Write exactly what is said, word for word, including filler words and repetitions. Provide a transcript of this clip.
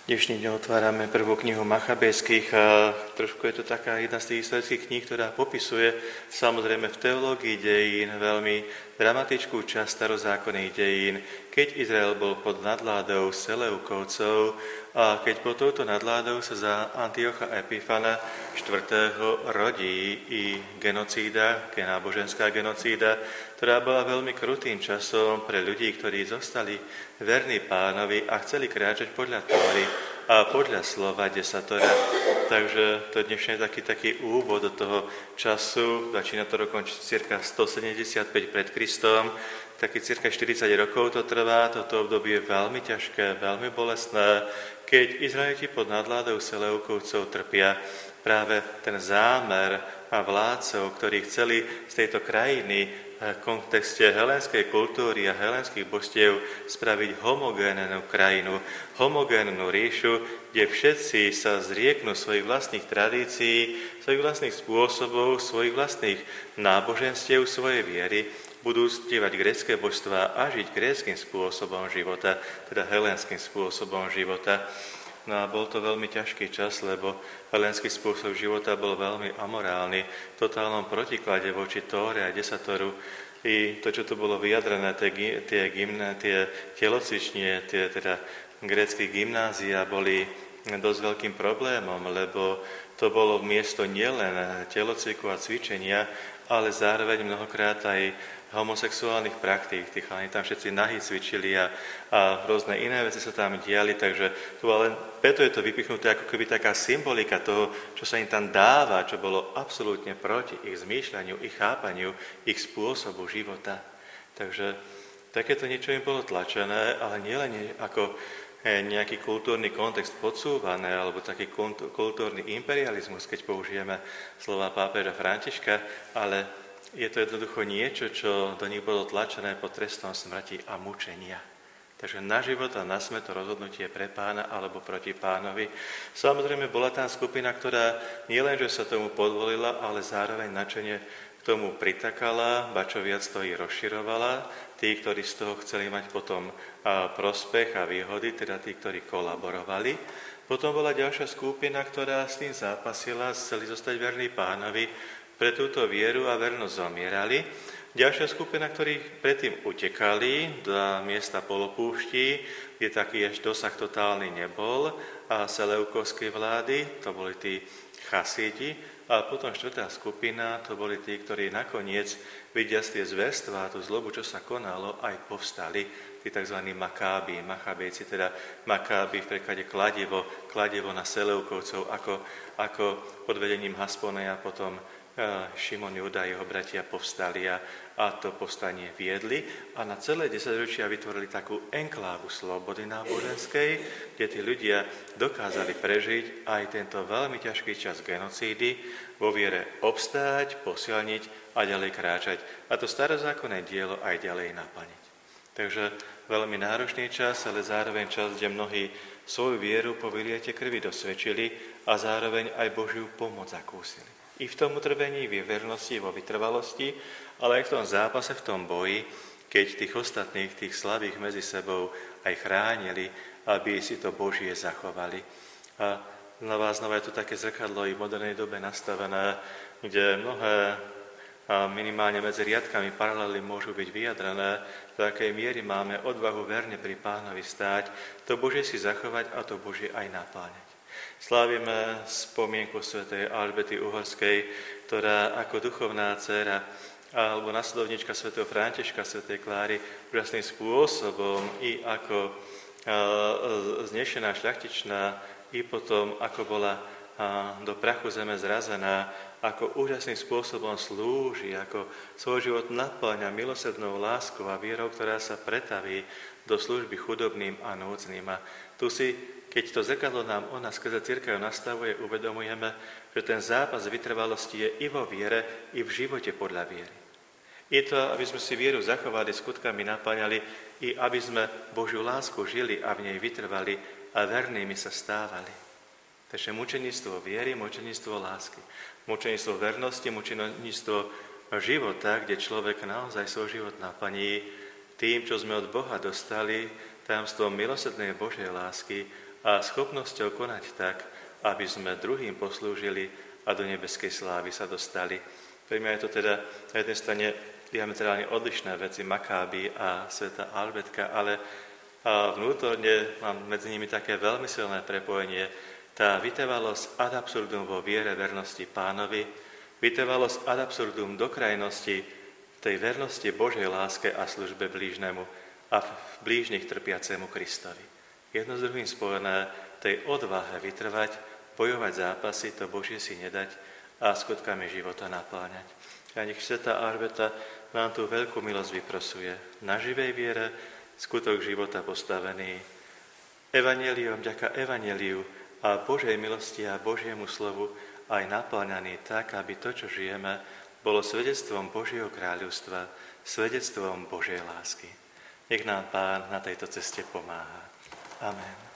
Dnešným dňom otvárame prvú knihu Machabejských a trošku je to taká jedna z tých historických kníh, ktorá popisuje samozrejme v teológii dejín veľmi dramatickú časť starozákonných dejín, keď Izrael bol pod nadvládou Seleukovcov a keď pod touto nadvládou sa za Antiocha Epifana štvrtého rodí i genocída, náboženská genocída, ktorá bola veľmi krutým časom pre ľudí, ktorí zostali verní Pánovi a chceli kráčať podľa Tóry a podľa slova desatora. Takže to dnešne je taký, taký úvod do toho času, začína to rokom cirka stosedemdesiatpäť pred Kristom, taký cirka štyridsať rokov to trvá, toto obdobie je veľmi ťažké, veľmi bolestné, keď Izraeliti pod nadvládou Seleukovcov trpia práve ten zámer a vládcov, ktorí chceli z tejto krajiny v kontexte helénskej kultúry a helénskych božstiev spraviť homogénnu krajinu, homogénnu ríšu, kde všetci sa zrieknú svojich vlastných tradícií, svojich vlastných spôsobov, svojich vlastných náboženstiev, svojej viery, budú uctievať grécke božstvá a žiť gréckym spôsobom života, teda helénskym spôsobom života. No a bol to veľmi ťažký čas, lebo helénsky spôsob života bol veľmi amorálny, v totálnom protiklade voči Tóre a desatoru. I to, čo tu bolo vyjadrené, tie, tie, gymná, tie telocvičnie, tie teda grécké gymnázia boli dosť veľkým problémom, lebo to bolo miesto nielen telocviku a cvičenia, ale zároveň mnohokrát aj homosexuálnych praktík. Tí chalani tam všetci nahý cvičili a, a rôzne iné veci sa tam diali, takže tu ale preto je to vypichnuté ako keby taká symbolika toho, čo sa im tam dáva, čo bolo absolútne proti ich zmýšľaniu, ich chápaniu, ich spôsobu života. Takže takéto niečo im bolo tlačené, ale nielen ako nejaký kultúrny kontext podsúvané, alebo taký kultúrny imperializmus, keď použijeme slova pápeža Františka, ale je to jednoducho niečo, čo do nich bolo tlačené pod trestom smrti a mučenia. Takže na život a na smrť to rozhodnutie pre Pána alebo proti Pánovi. Samozrejme bola tam skupina, ktorá nielenže sa tomu podvolila, ale zároveň načene k tomu pritakala, ba čo viac to i rozširovala. Tí, ktorí z toho chceli mať potom prospech a výhody, teda tí, ktorí kolaborovali. Potom bola ďalšia skupina, ktorá s tým zápasila, chceli zostať verní Pánovi, pre túto vieru a vernosť zomierali. Ďalšia skupina, ktorí predtým utekali do miesta polopúští, kde taký až dosah totálny nebol, a Seleukovskej vlády, to boli tí chasídi, a potom štvrtá skupina, to boli tí, ktorí nakoniec, vidia tie zverstvá, tú zlobu, čo sa konalo, aj povstali, tí tzv. Makábi, Machabejci, teda Makábi v preklade kladivo, kladivo na Seleukovcov, ako, ako pod vedením Hasponeja potom Šimon, Júda a jeho bratia povstali a, a to povstanie viedli a na celé desaťročia vytvorili takú enklávu slobody náboženskej, kde tí ľudia dokázali prežiť aj tento veľmi ťažký čas genocídy, vo viere obstáť, posilniť a ďalej kráčať. A to starozákonné dielo aj ďalej naplniť. Takže veľmi náročný čas, ale zároveň čas, kde mnohí svoju vieru po vyliete krvi dosvedčili a zároveň aj Božiu pomoc zakúsili. I v tom utrpení, v vernosti, vo vytrvalosti, ale aj v tom zápase, v tom boji, keď tých ostatných, tých slabých medzi sebou aj chránili, aby si to Božie zachovali. A znova, znova je tu také zrkadlo i v modernej dobe nastavené, kde mnohé a minimálne medzi riadkami paralely môžu byť vyjadrené, do akej miery máme odvahu verne pri Pánovi stáť, to Božie si zachovať a to Božie aj napláňať. Slávime spomienku svätej Alžbety Uhorskej, ktorá ako duchovná dcéra alebo nasledovnička svätého Františka, svätej Kláry úžasným spôsobom i ako znešená šľachtičná, i potom ako bola do prachu zeme zrazená, ako úžasným spôsobom slúži, ako svoj život naplňa milosrdnou láskou a vierou, ktorá sa pretaví do služby chudobným a núdznym. A tu si, keď to zrkadlo nám ona skrze cirkev nastavuje, uvedomujeme, že ten zápas vytrvalosti je i vo viere, i v živote podľa viery. Je to, aby sme si vieru zachovali, skutkami naplňali, i aby sme Božiu lásku žili a v nej vytrvali a vernými sa stávali. Takže mučenictvo viery, mučenictvo lásky, mučenictvo vernosti, mučenictvo života, kde človek naozaj svoj život naplní tým, čo sme od Boha dostali, tajomstvom milosrdnej Božej lásky a schopnosťou konať tak, aby sme druhým poslúžili a do nebeskej slávy sa dostali. Pre mňa je to teda na jednej strane diametrálne odlišné veci, Makáby a svätá Albertka, ale a vnútorne mám medzi nimi také veľmi silné prepojenie. Tá vytrvalosť ad absurdum vo viere, vernosti Pánovi, vytrvalosť ad absurdum do krajnosti tej vernosti Božej láske a službe blížnemu a v blížnych trpiacemu Kristovi. Jedno s druhým spojené, tej odvahe vytrvať, bojovať zápasy, to Božie si nedať a skutkami života napláňať. A nech svätá Alberta nám tú veľkú milosť vyprosuje. Na živej viere skutok života postavený evanjeliom, vďaka evanjeliu a Božej milosti a Božiemu slovu aj napláňaný tak, aby to, čo žijeme, bolo svedectvom Božieho kráľovstva, svedectvom Božej lásky. Nech nám Pán na tejto ceste pomáha. Amen.